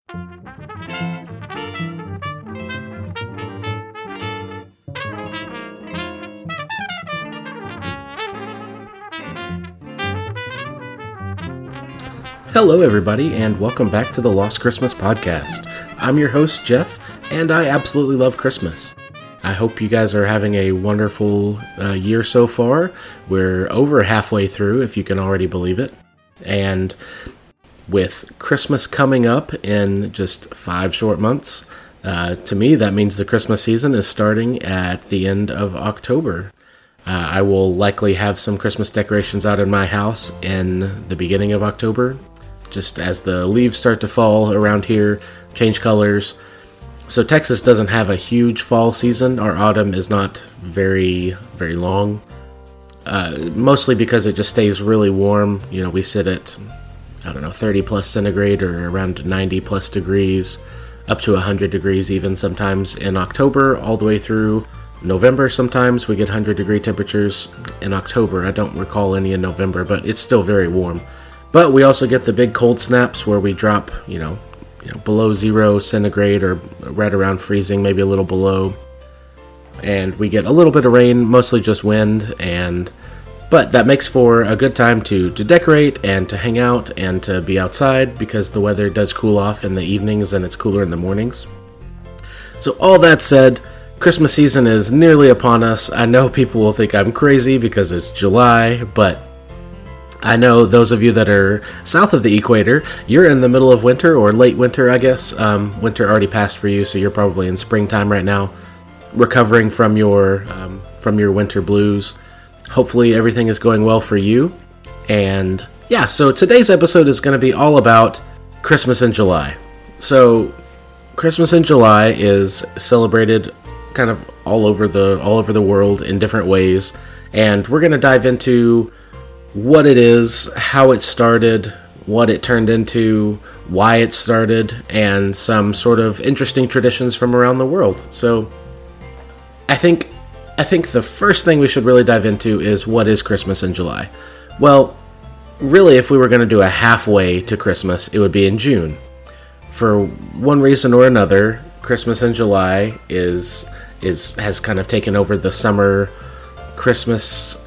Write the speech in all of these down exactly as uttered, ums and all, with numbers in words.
Hello, everybody, and welcome back to the Lost Christmas Podcast. I'm your host, Jeff, and I absolutely love Christmas. I hope you guys are having a wonderful uh, year so far. We're over halfway through, if you can already believe it. And with Christmas coming up in just five short months, uh, to me, that means the Christmas season is starting at the end of October. Uh, I will likely have some Christmas decorations out in my house in the beginning of October, just as the leaves start to fall around here, change colors. So Texas doesn't have a huge fall season. Our autumn is not very, very long, uh, mostly because it just stays really warm. You know, we sit at, I don't know, thirty plus centigrade or around ninety plus degrees, up to one hundred degrees even sometimes in October, all the way through November. Sometimes we get one hundred degree temperatures in October. I don't recall any in November, but it's still very warm. But we also get the big cold snaps where we drop, you know, you know, below zero centigrade or right around freezing, maybe a little below. And we get a little bit of rain, mostly just wind, and but that makes for a good time to, to decorate and to hang out and to be outside because the weather does cool off in the evenings and it's cooler in the mornings. So all that said, Christmas season is nearly upon us. I know people will think I'm crazy because it's July, but I know those of you that are south of the equator, you're in the middle of winter, or late winter, I guess. Um, winter already passed for you, so you're probably in springtime right now, recovering from your um, from your winter blues. Hopefully everything is going well for you. And yeah, so today's episode is going to be all about Christmas in July. So Christmas in July is celebrated kind of all over the all over the world in different ways, and we're going to dive into what it is, how it started, what it turned into, why it started, and some sort of interesting traditions from around the world. So I think I think the first thing we should really dive into is what is Christmas in July. Well, really, if we were going to do a halfway to Christmas, it would be in June. For one reason or another, Christmas in July is is has kind of taken over the summer Christmas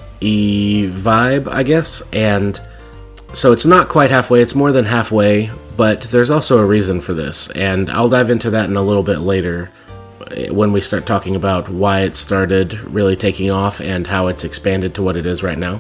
vibe, I guess, and so it's not quite halfway, it's more than halfway, but there's also a reason for this, and I'll dive into that in a little bit later when we start talking about why it started really taking off and how it's expanded to what it is right now.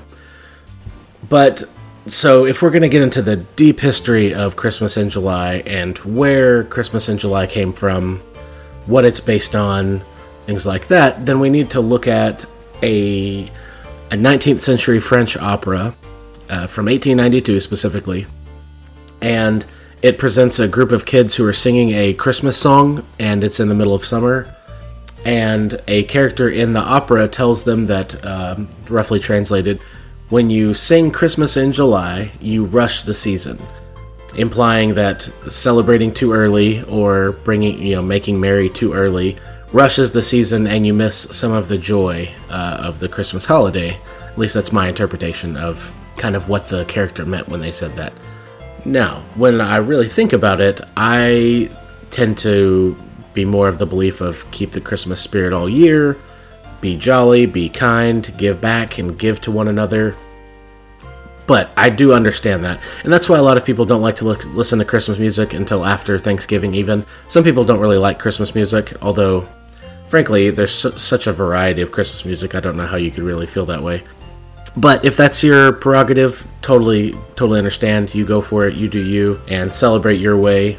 But so if we're going to get into the deep history of Christmas in July and where Christmas in July came from, what it's based on, things like that, then we need to look at a a nineteenth century French opera uh, from eighteen ninety-two specifically, and it presents a group of kids who are singing a Christmas song, and it's in the middle of summer, and a character in the opera tells them that, um, roughly translated, when you sing Christmas in July, you rush the season, implying that celebrating too early or bringing, you know, making merry too early rushes the season and you miss some of the joy uh, of the Christmas holiday. At least that's my interpretation of kind of what the character meant when they said that. Now, when I really think about it, I tend to be more of the belief of keep the Christmas spirit all year, be jolly, be kind, give back, and give to one another. But I do understand that, and that's why a lot of people don't like to look, listen to Christmas music until after Thanksgiving even. Some people don't really like Christmas music, although frankly, there's su- such a variety of Christmas music, I don't know how you could really feel that way. But if that's your prerogative, totally, totally understand. You go for it, you do you, and celebrate your way.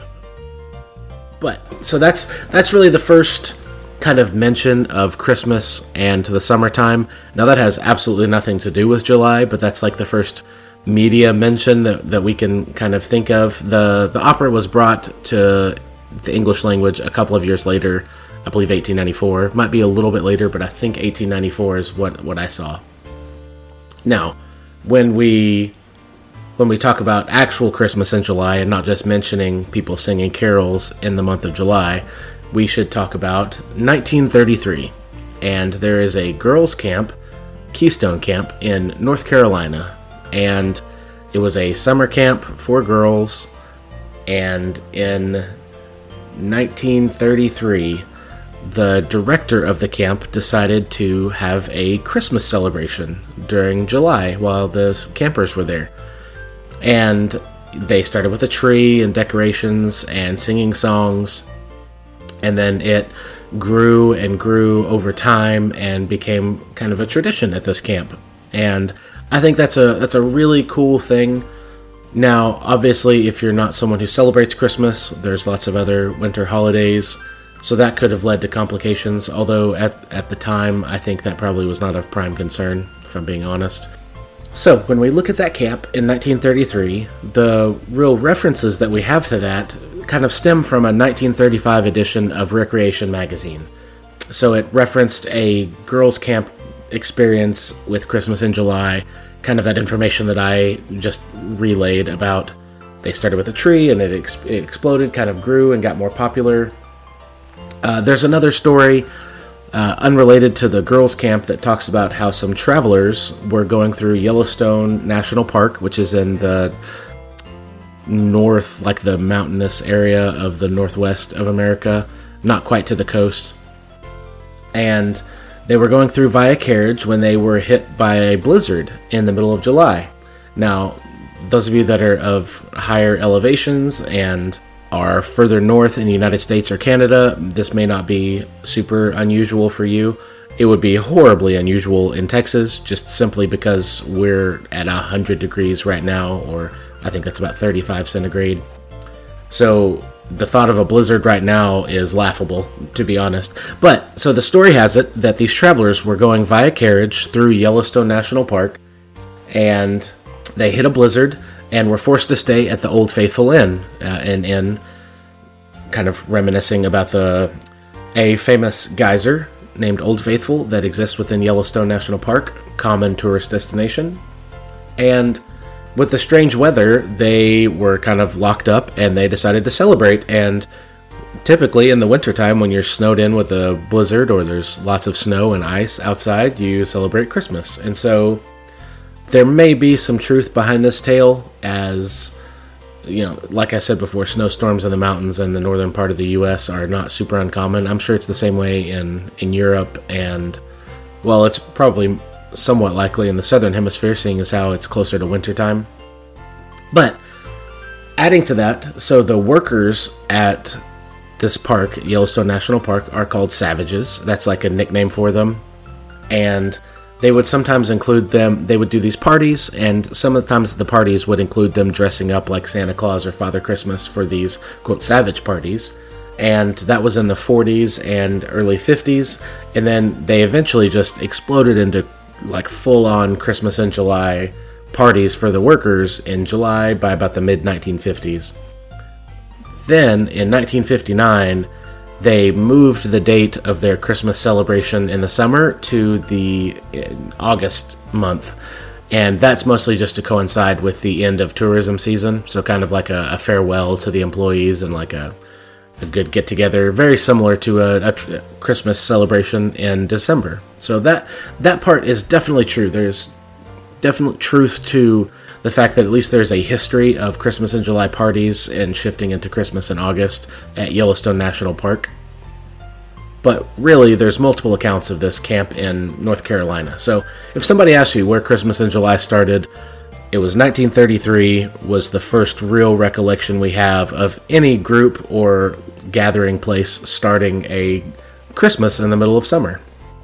But, so that's that's really the first kind of mention of Christmas and the summertime. Now that has absolutely nothing to do with July, but that's like the first media mention that, that we can kind of think of. The, the opera was brought to the English language a couple of years later, I believe eighteen ninety-four. Might be a little bit later, but I think eighteen ninety-four is what, what I saw. Now, when we when we talk about actual Christmas in July and not just mentioning people singing carols in the month of July, we should talk about nineteen thirty-three. And there is a girls' camp, Keystone Camp, in North Carolina. And it was a summer camp for girls. And in nineteen thirty-three, the director of the camp decided to have a Christmas celebration during July while the campers were there. And they started with a tree and decorations and singing songs. And then it grew and grew over time and became kind of a tradition at this camp. And I think that's a that's a really cool thing. Now, obviously, if you're not someone who celebrates Christmas, there's lots of other winter holidays, so that could have led to complications, although at, at the time, I think that probably was not of prime concern, if I'm being honest. So, when we look at that camp in nineteen thirty-three, the real references that we have to that kind of stem from a nineteen thirty-five edition of Recreation magazine. So it referenced a girls' camp experience with Christmas in July, kind of that information that I just relayed about. They started with a tree and it, ex- it exploded, kind of grew and got more popular. Uh, there's another story uh, unrelated to the girls' camp that talks about how some travelers were going through Yellowstone National Park, which is in the north, like the mountainous area of the northwest of America, not quite to the coast. And they were going through via carriage when they were hit by a blizzard in the middle of July. Now, those of you that are of higher elevations and are further north in the United States or Canada, this may not be super unusual for you. It would be horribly unusual in Texas, just simply because we're at one hundred degrees right now, or I think that's about thirty-five centigrade. So the thought of a blizzard right now is laughable, to be honest. But, so the story has it that these travelers were going via carriage through Yellowstone National Park, and they hit a blizzard and were forced to stay at the Old Faithful Inn, uh, an inn kind of reminiscing about the a famous geyser named Old Faithful that exists within Yellowstone National Park, common tourist destination. And with the strange weather, they were kind of locked up and they decided to celebrate. And typically in the wintertime, when you're snowed in with a blizzard or there's lots of snow and ice outside, you celebrate Christmas. And so there may be some truth behind this tale, as, you know, like I said before, snowstorms in the mountains in the northern part of the U S are not super uncommon. I'm sure it's the same way in, in Europe, and, well, it's probably somewhat likely in the southern hemisphere, seeing as how it's closer to wintertime. But adding to that, so the workers at this park, Yellowstone National Park, are called savages. That's like a nickname for them. And they would sometimes include them, they would do these parties, and some of the times the parties would include them dressing up like Santa Claus or Father Christmas for these, quote, savage parties. And that was in the forties and early fifties, and then they eventually just exploded into like full-on Christmas in July parties for the workers in July by about the mid nineteen fifties. Then, in nineteen fifty-nine, they moved the date of their Christmas celebration in the summer to the August month, and that's mostly just to coincide with the end of tourism season, so kind of like a, a farewell to the employees and like a a good get-together, very similar to a, a tr- Christmas celebration in December. So that that part is definitely true. There's definite truth to the fact that at least there's a history of Christmas in July parties and shifting into Christmas in August at Yellowstone National Park. But really, there's multiple accounts of this camp in North Carolina. So if somebody asks you where Christmas in July started, it was nineteen thirty-three was the first real recollection we have of any group or gathering place starting a Christmas in the middle of summer.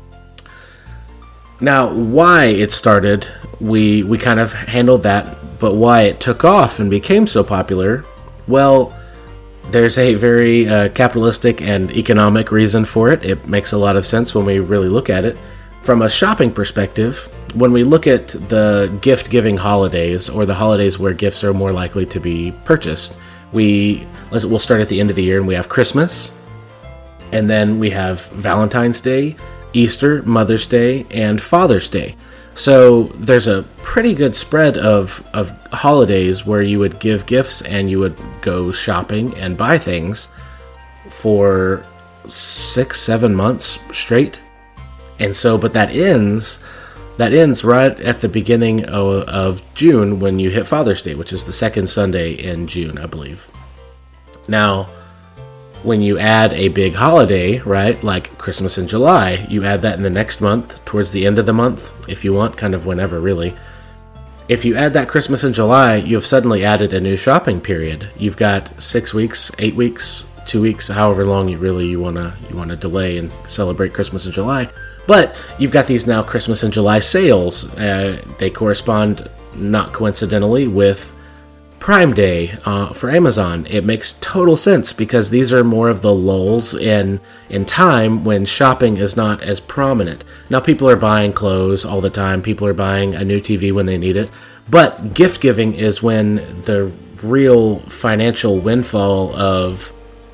Now, why it started, we we kind of handled that, but why it took off and became so popular, well, there's a very uh, capitalistic and economic reason for it. It makes a lot of sense when we really look at it. From a shopping perspective, when we look at the gift-giving holidays, or the holidays where gifts are more likely to be purchased, we let's, we'll start at the end of the year, and we have Christmas, and then we have Valentine's Day, Easter, Mother's Day, and Father's Day. So there's a pretty good spread of, of holidays where you would give gifts and you would go shopping and buy things for six, seven months straight. And so, but that ends, that ends right at the beginning of, of June when you hit Father's Day, which is the second Sunday in June, I believe. Now, when you add a big holiday, right, like Christmas in July, you add that in the next month, towards the end of the month, if you want, kind of whenever, really. If you add that Christmas in July, you have suddenly added a new shopping period. You've got six weeks, eight weeks, two weeks, however long you really you wanna you wanna delay and celebrate Christmas in July. But you've got these now Christmas in July sales. Uh, they correspond, not coincidentally, with Prime Day uh, for Amazon. It makes total sense because these are more of the lulls in in time when shopping is not as prominent. Now, people are buying clothes all the time. People are buying a new T V when they need it. But gift giving is when the real financial windfall of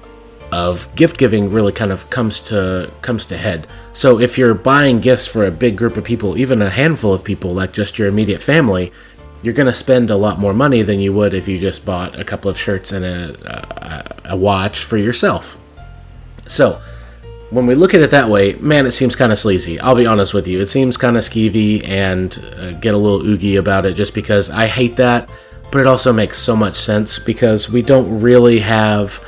of gift giving really kind of comes to comes to head. So if you're buying gifts for a big group of people, even a handful of people, like just your immediate family, you're going to spend a lot more money than you would if you just bought a couple of shirts and a, a, a watch for yourself. So, when we look at it that way, man, it seems kind of sleazy. I'll be honest with you. It seems kind of skeevy and uh, get a little oogie about it just because I hate that, but it also makes so much sense because we don't really have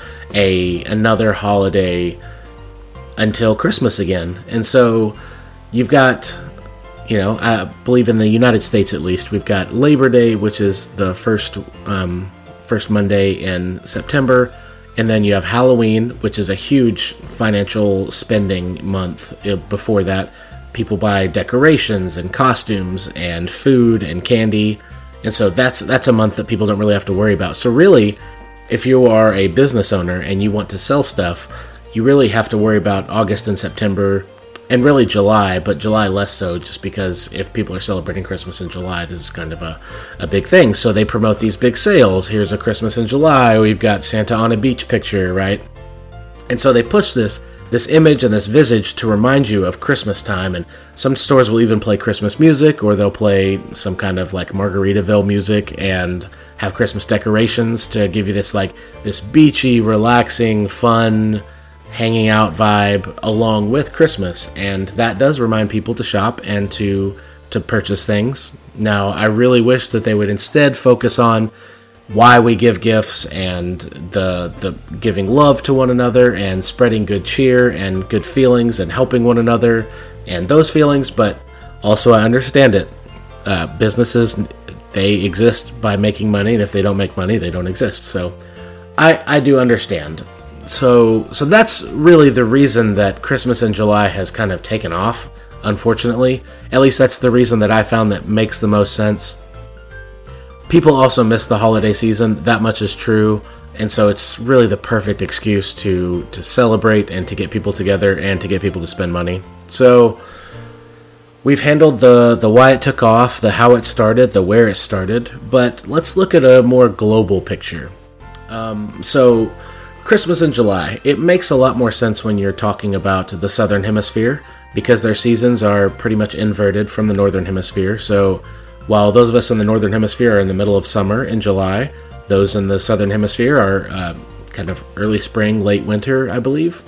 a another holiday until Christmas again. And so, you've got... You know, I believe in the United States at least, we've got Labor Day, which is the first um, first Monday in September, and then you have Halloween, which is a huge financial spending month. Before that, people buy decorations and costumes and food and candy, and so that's that's a month that people don't really have to worry about. So really, if you are a business owner and you want to sell stuff, you really have to worry about August and September. And really July, but July less so, just because if people are celebrating Christmas in July, this is kind of a, a big thing. So they promote these big sales. Here's a Christmas in July. We've got Santa on a beach picture, right? And so they push this this image and this visage to remind you of Christmas time. And some stores will even play Christmas music, or they'll play some kind of like Margaritaville music and have Christmas decorations to give you this like this beachy, relaxing, fun hanging out vibe along with Christmas, and that does remind people to shop and to to purchase things. Now, I really wish that they would instead focus on why we give gifts and the the giving love to one another and spreading good cheer and good feelings and helping one another and those feelings, but also I understand it. Uh, businesses, they exist by making money, and if they don't make money, they don't exist. So I, I do understand. So so that's really the reason that Christmas in July has kind of taken off, unfortunately. At least that's the reason that I found that makes the most sense. People also miss the holiday season, that much is true, and so it's really the perfect excuse to, to celebrate and to get people together and to get people to spend money. So we've handled the, the why it took off, the how it started, the where it started, but let's look at a more global picture. Um, so... Christmas in July. It makes a lot more sense when you're talking about the Southern Hemisphere because their seasons are pretty much inverted from the Northern Hemisphere. So while those of us in the Northern Hemisphere are in the middle of summer in July, those in the Southern Hemisphere are uh, kind of early spring, late winter, I believe.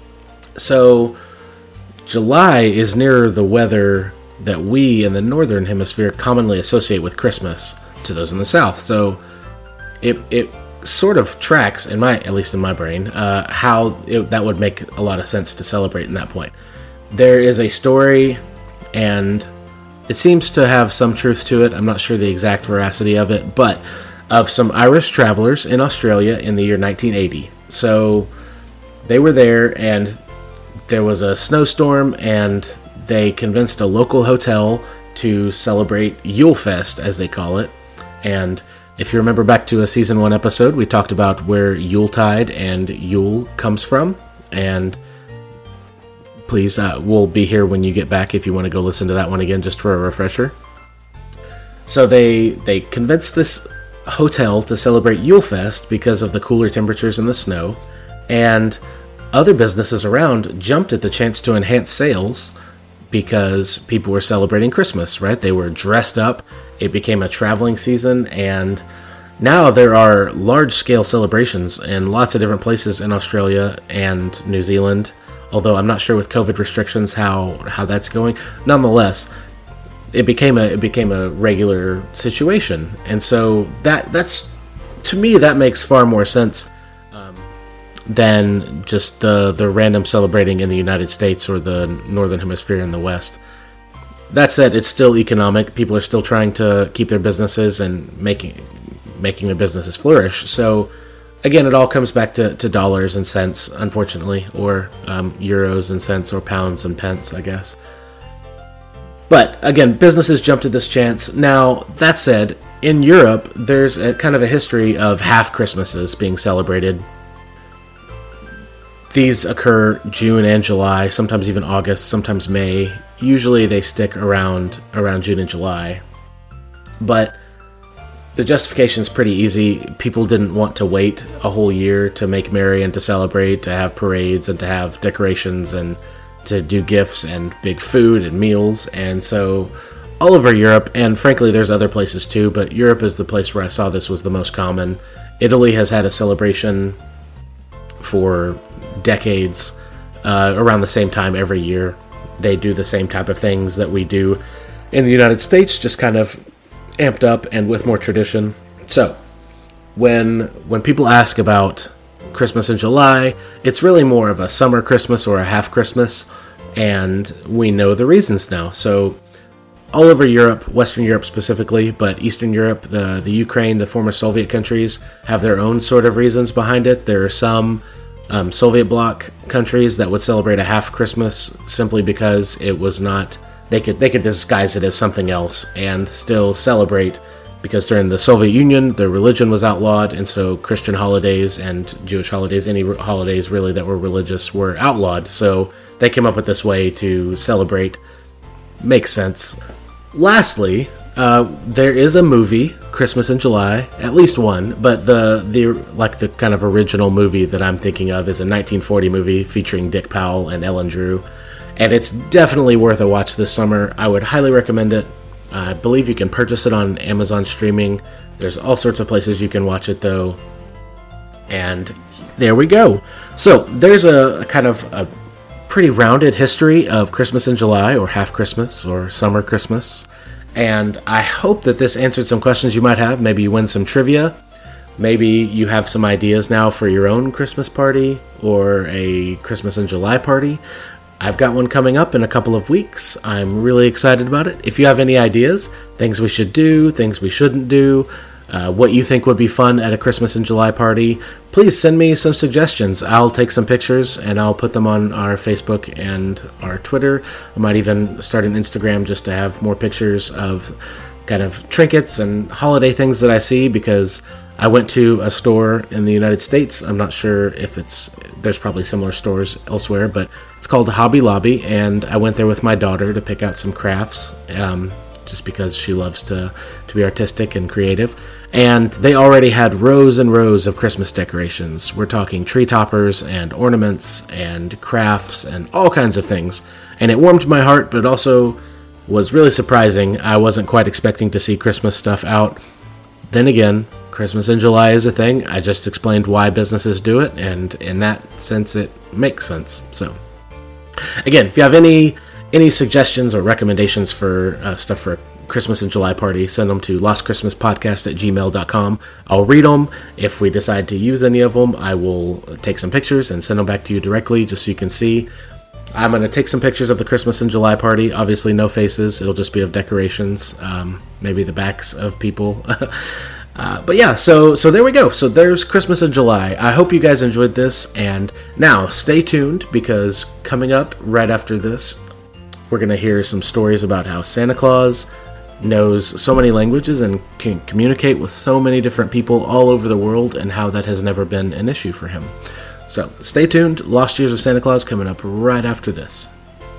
So July is nearer the weather that we in the Northern Hemisphere commonly associate with Christmas to those in the South. So it it sort of tracks, in my at least in my brain, uh, how it, that would make a lot of sense to celebrate in that point. There is a story, and it seems to have some truth to it. I'm not sure the exact veracity of it, but of some Irish travelers in Australia in the year nineteen eighty. So they were there, and there was a snowstorm, and they convinced a local hotel to celebrate Yule Fest, as they call it. And if you remember back to a season one episode, we talked about where Yuletide and Yule comes from. And please, uh, we'll be here when you get back if you want to go listen to that one again, just for a refresher. So they they convinced this hotel to celebrate Yule Fest because of the cooler temperatures and the snow. And other businesses around jumped at the chance to enhance sales because people were celebrating Christmas, right? They were dressed up. It became a traveling season, and now there are large-scale celebrations in lots of different places in Australia and New Zealand, although I'm not sure with COVID restrictions how, how that's going. Nonetheless, it became a it became a regular situation, and so that that's to me that makes far more sense um, than just the, the random celebrating in the United States or the Northern Hemisphere in the West. That said, it's still economic. People are still trying to keep their businesses and making making their businesses flourish. So, again, it all comes back to, to dollars and cents, unfortunately, or um, euros and cents, or pounds and pence, I guess. But, again, businesses jumped at this chance. Now, that said, in Europe, there's a kind of a history of half Christmases being celebrated. These occur June and July, sometimes even August, sometimes May. Usually they stick around around June and July. But the justification is pretty easy. People didn't want to wait a whole year to make merry and to celebrate, to have parades and to have decorations and to do gifts and big food and meals. And so all over Europe, and frankly there's other places too, but Europe is the place where I saw this was the most common. Italy has had a celebration for decades, uh, around the same time every year. They do the same type of things that we do in the United States, just kind of amped up and with more tradition. So, when when people ask about Christmas in July, it's really more of a summer Christmas or a half Christmas, and we know the reasons now. So, all over Europe, Western Europe specifically, but Eastern Europe, the, the Ukraine, the former Soviet countries, have their own sort of reasons behind it. There are some Um, Soviet bloc countries that would celebrate a half Christmas simply because it was not, they could they could disguise it as something else and still celebrate, because during the Soviet Union their religion was outlawed, and so Christian holidays and Jewish holidays, any re- holidays really that were religious, were outlawed. So they came up with this way to celebrate. Makes sense. Lastly, Uh, there is a movie, Christmas in July, at least one, but the the like the kind of original movie that I'm thinking of is a nineteen forty movie featuring Dick Powell and Ellen Drew, and it's definitely worth a watch this summer. I would highly recommend it. I believe you can purchase it on Amazon streaming. There's all sorts of places you can watch it though, and there we go. So there's a, a kind of a pretty rounded history of Christmas in July, or half Christmas, or summer Christmas. And I hope that this answered some questions you might have. Maybe you win some trivia. Maybe you have some ideas now for your own Christmas party or a Christmas in July party. I've got one coming up in a couple of weeks. I'm really excited about it. If you have any ideas, things we should do, things we shouldn't do, uh, what you think would be fun at a Christmas in July party, please send me some suggestions. I'll take some pictures and I'll put them on our Facebook and our Twitter. I might even start an Instagram just to have more pictures of kind of trinkets and holiday things that I see, because I went to a store in the United States. I'm not sure if it's, there's probably similar stores elsewhere, but it's called Hobby Lobby, and I went there with my daughter to pick out some crafts, um, just because she loves to, to be artistic and creative. And they already had rows and rows of Christmas decorations. We're talking tree toppers and ornaments and crafts and all kinds of things. And it warmed my heart, but it also was really surprising. I wasn't quite expecting to see Christmas stuff out. Then again, Christmas in July is a thing. I just explained why businesses do it, and in that sense, it makes sense. So, again, if you have any any suggestions or recommendations for uh, stuff for Christmas in July party, send them to lost christmas podcast at gmail dot com. I'll read them. If we decide to use any of them, I will take some pictures and send them back to you directly just so you can see. I'm going to take some pictures of the Christmas in July party. Obviously, no faces. It'll just be of decorations, um, maybe the backs of people. uh, but yeah, so so there we go. So there's Christmas in July. I hope you guys enjoyed this. And now, stay tuned, because coming up right after this, we're going to hear some stories about how Santa Claus knows so many languages and can communicate with so many different people all over the world, and how that has never been an issue for him. So stay tuned. Lost Years of Santa Claus coming up right after this.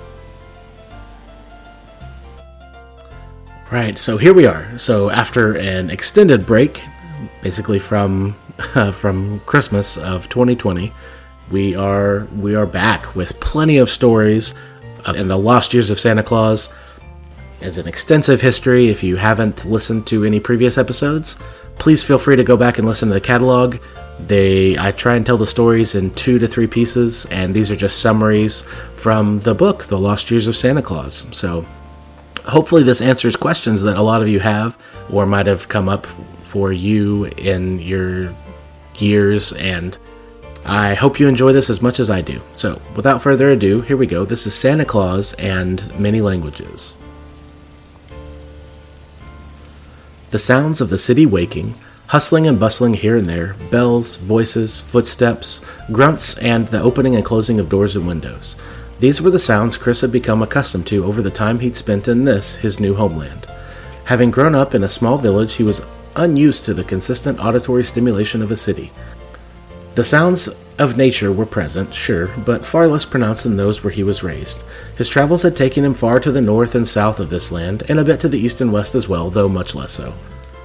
Right, so here we are. So after an extended break, basically from uh, from Christmas of twenty twenty, we are we are back with plenty of stories in the Lost Years of Santa Claus. As an extensive history. If you haven't listened to any previous episodes, please feel free to go back and listen to the catalog. They, I try and tell the stories in two to three pieces, and these are just summaries from the book, The Lost Years of Santa Claus. So hopefully this answers questions that a lot of you have, or might have come up for you in your years and I hope you enjoy this as much as I do. So, without further ado, here we go. This is Santa Claus and Many Languages. The sounds of the city waking, hustling and bustling here and there, bells, voices, footsteps, grunts, and the opening and closing of doors and windows. These were the sounds Chris had become accustomed to over the time he'd spent in this, his new homeland. Having grown up in a small village, he was unused to the consistent auditory stimulation of a city. The sounds of nature were present, sure, but far less pronounced than those where he was raised. His travels had taken him far to the north and south of this land, and a bit to the east and west as well, though much less so.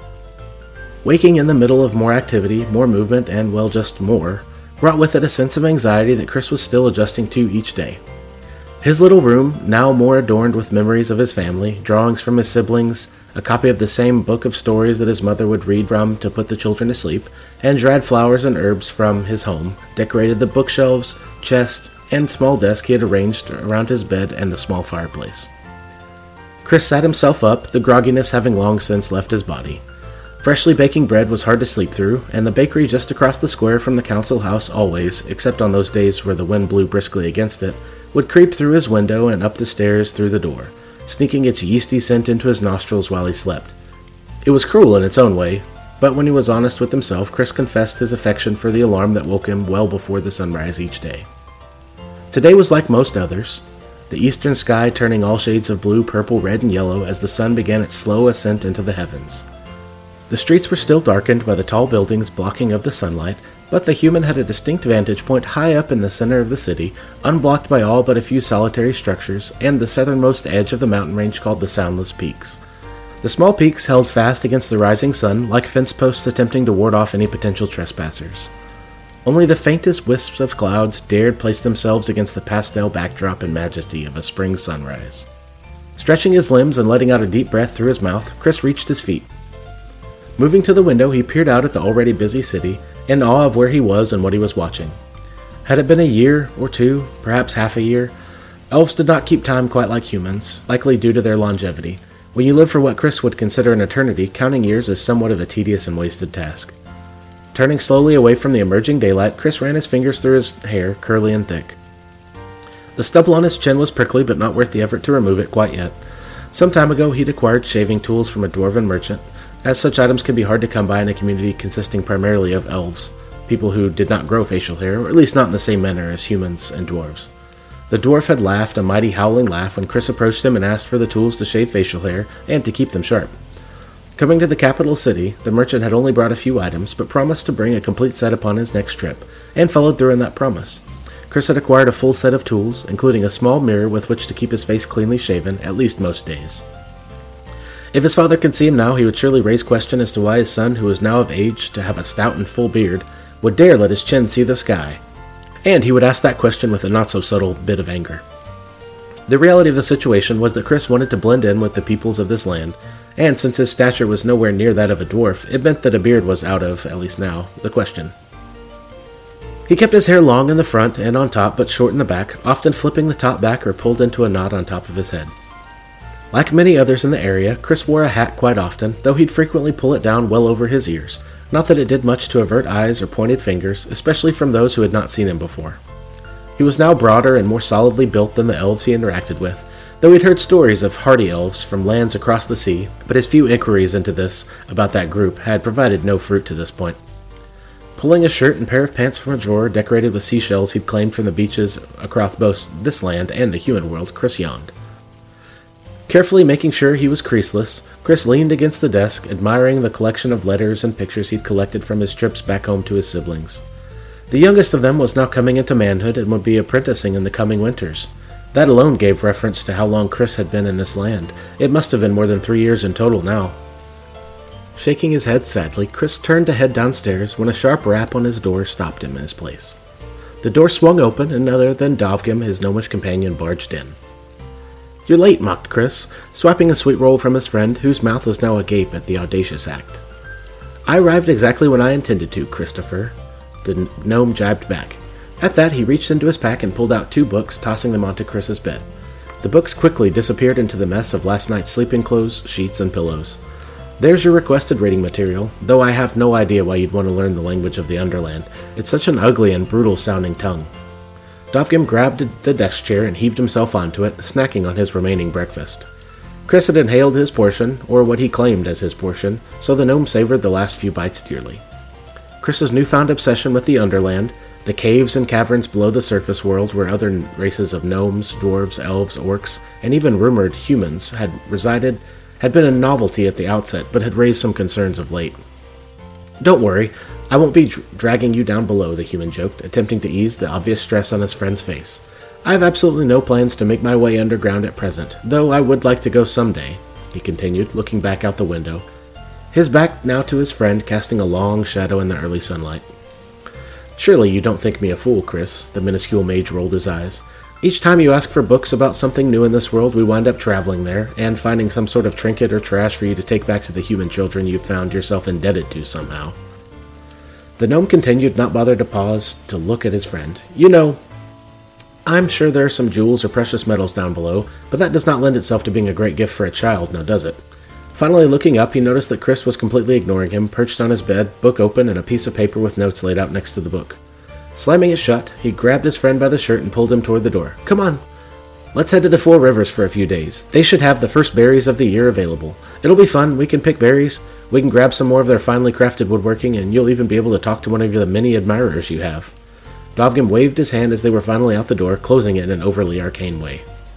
Waking in the middle of more activity, more movement, and, well, just more, brought with it a sense of anxiety that Chris was still adjusting to each day. His little room, now more adorned with memories of his family, drawings from his siblings, a copy of the same book of stories that his mother would read from to put the children to sleep, and dried flowers and herbs from his home, decorated the bookshelves, chest, and small desk he had arranged around his bed and the small fireplace. Chris sat himself up, the grogginess having long since left his body. Freshly baking bread was hard to sleep through, and the bakery just across the square from the council house always, except on those days where the wind blew briskly against it, would creep through his window and up the stairs through the door, sneaking its yeasty scent into his nostrils while he slept. It was cruel in its own way, but when he was honest with himself, Chris confessed his affection for the alarm that woke him well before the sunrise each day. Today was like most others, the eastern sky turning all shades of blue, purple, red, and yellow as the sun began its slow ascent into the heavens. The streets were still darkened by the tall buildings blocking of the sunlight, but the human had a distinct vantage point high up in the center of the city, unblocked by all but a few solitary structures, and the southernmost edge of the mountain range called the Soundless Peaks. The small peaks held fast against the rising sun, like fence posts attempting to ward off any potential trespassers. Only the faintest wisps of clouds dared place themselves against the pastel backdrop and majesty of a spring sunrise. Stretching his limbs and letting out a deep breath through his mouth, Chris reached his feet. Moving to the window, he peered out at the already busy city, in awe of where he was and what he was watching. Had it been a year or two, perhaps half a year, elves did not keep time quite like humans, likely due to their longevity. When you live for what Chris would consider an eternity, counting years is somewhat of a tedious and wasted task. Turning slowly away from the emerging daylight, Chris ran his fingers through his hair, curly and thick. The stubble on his chin was prickly, but not worth the effort to remove it quite yet. Some time ago, he'd acquired shaving tools from a dwarven merchant, as such items can be hard to come by in a community consisting primarily of elves, people who did not grow facial hair, or at least not in the same manner as humans and dwarves. The dwarf had laughed a mighty howling laugh when Chris approached him and asked for the tools to shave facial hair and to keep them sharp. Coming to the capital city, the merchant had only brought a few items, but promised to bring a complete set upon his next trip, and followed through on that promise. Chris had acquired a full set of tools, including a small mirror with which to keep his face cleanly shaven, at least most days. If his father could see him now, he would surely raise question as to why his son, who was now of age to have a stout and full beard, would dare let his chin see the sky. And he would ask that question with a not-so-subtle bit of anger. The reality of the situation was that Chris wanted to blend in with the peoples of this land, and since his stature was nowhere near that of a dwarf, it meant that a beard was out of, at least now, the question. He kept his hair long in the front and on top, but short in the back, often flipping the top back or pulled into a knot on top of his head. Like many others in the area, Chris wore a hat quite often, though he'd frequently pull it down well over his ears, not that it did much to avert eyes or pointed fingers, especially from those who had not seen him before. He was now broader and more solidly built than the elves he interacted with, though he'd heard stories of hardy elves from lands across the sea, but his few inquiries into this about that group had provided no fruit to this point. Pulling a shirt and pair of pants from a drawer decorated with seashells he'd claimed from the beaches across both this land and the human world, Chris yawned. Carefully making sure he was creaseless, Chris leaned against the desk, admiring the collection of letters and pictures he'd collected from his trips back home to his siblings. The youngest of them was now coming into manhood and would be apprenticing in the coming winters. That alone gave reference to how long Chris had been in this land. It must have been more than three years in total now. Shaking his head sadly, Chris turned to head downstairs when a sharp rap on his door stopped him in his place. The door swung open, and other than Dovgim, his gnomish companion, barged in. "You're late," mocked Chris, swiping a sweet roll from his friend, whose mouth was now agape at the audacious act. "I arrived exactly when I intended to, Christopher," the gnome jibed back. At that, he reached into his pack and pulled out two books, tossing them onto Chris's bed. The books quickly disappeared into the mess of last night's sleeping clothes, sheets, and pillows. There's your requested reading material, though I have no idea why you'd want to learn the language of the Underland. It's such an ugly and brutal-sounding tongue. Dovgim grabbed the desk chair and heaved himself onto it, snacking on his remaining breakfast. Chris had inhaled his portion, or what he claimed as his portion, so the gnome savored the last few bites dearly. Chris's newfound obsession with the Underland, the caves and caverns below the surface world where other races of gnomes, dwarves, elves, orcs, and even rumored humans had resided, had been a novelty at the outset, but had raised some concerns of late. "Don't worry, I won't be dr- dragging you down below," the human joked, attempting to ease the obvious stress on his friend's face. "I have absolutely no plans to make my way underground at present, though I would like to go someday," he continued, looking back out the window, his back now to his friend, casting a long shadow in the early sunlight. "Surely you don't think me a fool, Chris," the minuscule mage rolled his eyes. "Each time you ask for books about something new in this world, we wind up traveling there, and finding some sort of trinket or trash for you to take back to the human children you've found yourself indebted to somehow." The gnome continued, not bothered to pause to look at his friend. "You know, I'm sure there are some jewels or precious metals down below, but that does not lend itself to being a great gift for a child, now does it?" Finally looking up, he noticed that Chris was completely ignoring him, perched on his bed, book open, and a piece of paper with notes laid out next to the book. Slamming it shut, he grabbed his friend by the shirt and pulled him toward the door. "Come on, let's head to the Four Rivers for a few days. They should have the first berries of the year available. It'll be fun, we can pick berries, we can grab some more of their finely crafted woodworking, and you'll even be able to talk to one of the many admirers you have." Dovgim waved his hand as they were finally out the door, closing it in an overly arcane way.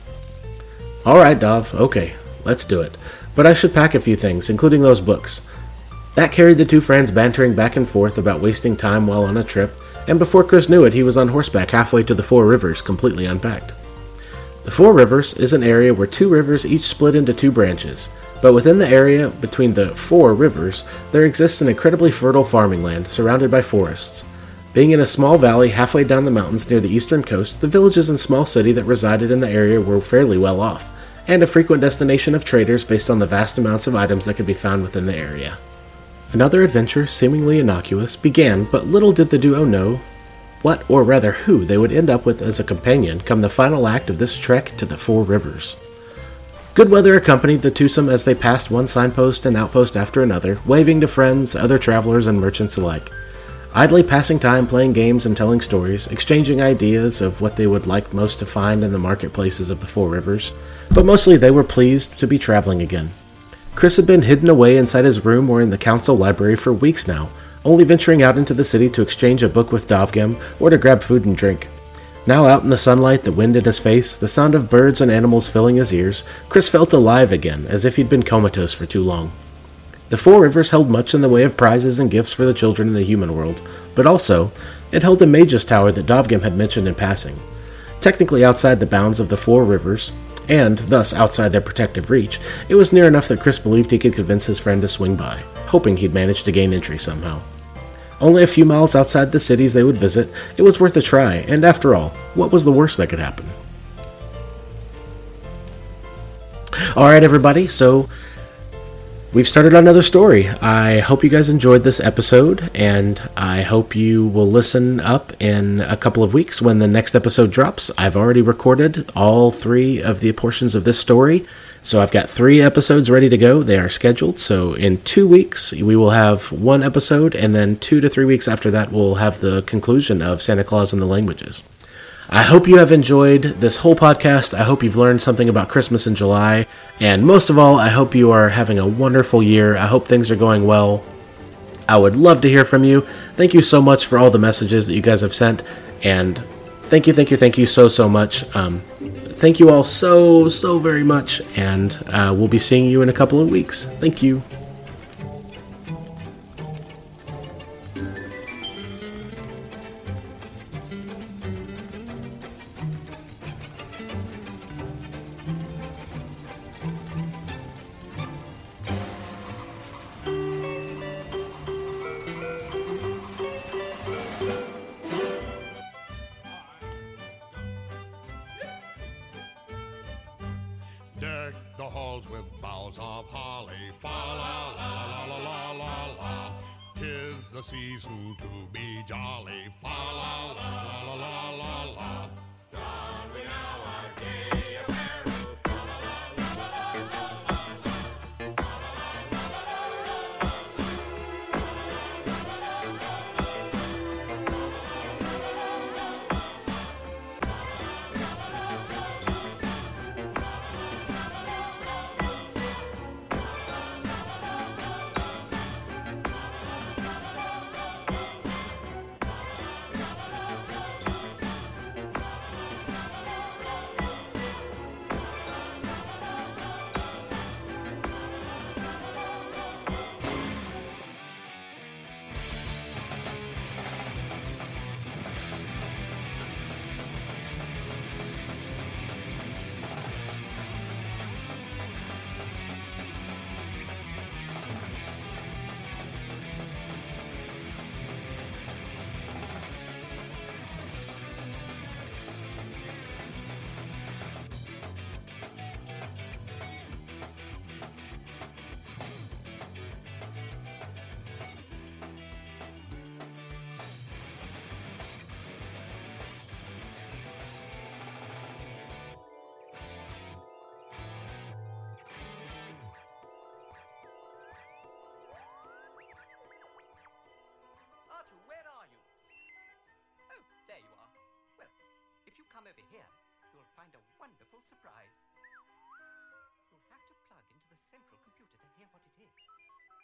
"All right, Dov, okay, let's do it. But I should pack a few things, including those books." That carried the two friends bantering back and forth about wasting time while on a trip, and before Chris knew it, he was on horseback halfway to the Four Rivers, completely unpacked. The Four Rivers is an area where two rivers each split into two branches, but within the area between the four rivers, there exists an incredibly fertile farming land surrounded by forests. Being in a small valley halfway down the mountains near the eastern coast, the villages and small city that resided in the area were fairly well off, and a frequent destination of traders based on the vast amounts of items that could be found within the area. Another adventure, seemingly innocuous, began, but little did the duo know what, or rather who, they would end up with as a companion come the final act of this trek to the Four Rivers. Good weather accompanied the twosome as they passed one signpost and outpost after another, waving to friends, other travelers, and merchants alike. Idly passing time playing games and telling stories, exchanging ideas of what they would like most to find in the marketplaces of the Four Rivers, but mostly they were pleased to be traveling again. Chris had been hidden away inside his room or in the council library for weeks now, only venturing out into the city to exchange a book with Dovgim or to grab food and drink. Now out in the sunlight, the wind in his face, the sound of birds and animals filling his ears, Chris felt alive again, as if he'd been comatose for too long. The Four Rivers held much in the way of prizes and gifts for the children in the human world, but also, it held a mage's tower that Dovgim had mentioned in passing. Technically outside the bounds of the Four Rivers, and thus outside their protective reach, it was near enough that Chris believed he could convince his friend to swing by, hoping he'd manage to gain entry somehow. Only a few miles outside the cities they would visit, it was worth a try, and after all, what was the worst that could happen? Alright everybody, so we've started another story. I hope you guys enjoyed this episode, and I hope you will listen up in a couple of weeks when the next episode drops. I've already recorded all three of the portions of this story, so I've got three episodes ready to go. They are scheduled, so in two weeks we will have one episode, and then two to three weeks after that we'll have the conclusion of Santa Claus and the Languages. I hope you have enjoyed this whole podcast. I hope you've learned something about Christmas in July. And most of all, I hope you are having a wonderful year. I hope things are going well. I would love to hear from you. Thank you so much for all the messages that you guys have sent. And thank you, thank you, thank you so, so much. Um, thank you all so, so very much. And uh, we'll be seeing you in a couple of weeks. Thank you. Deck the halls with boughs of holly, fa la la la la la la la. 'Tis the season to be jolly, fa la la la la la la. Don we now our gay apparel, fa la la la la la la la. Fa la la la la la come over here, you'll find a wonderful surprise. You'll have to plug into the central computer to hear what it is.